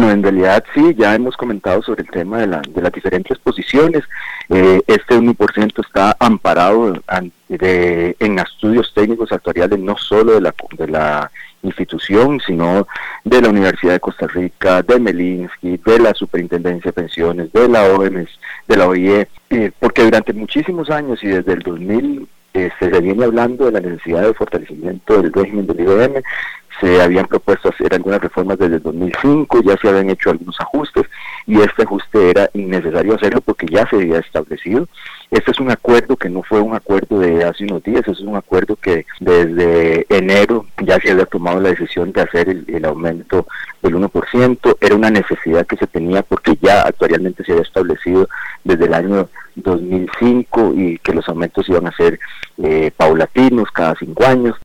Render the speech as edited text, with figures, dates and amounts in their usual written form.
Bueno, en realidad sí, ya hemos comentado sobre el tema de las diferentes posiciones. Este 1% está amparado en estudios técnicos actuariales, no solo de la institución, sino de la Universidad de Costa Rica, de Melinsky, de la Superintendencia de Pensiones, de la OMS, de la OIE, porque durante muchísimos años y desde el 2000 se viene hablando de la necesidad de fortalecimiento del régimen del IBM. Se habían propuesto hacer algunas reformas desde el 2005, ya se habían hecho algunos ajustes, y este ajuste era innecesario hacerlo porque ya se había establecido. Este es un acuerdo que no fue un acuerdo de hace unos días, es un acuerdo que desde enero ya se había tomado la decisión de hacer el aumento del 1%, era una necesidad que se tenía porque ya actualmente se había establecido desde el año 2005 y que los aumentos iban a ser paulatinos cada 5 años.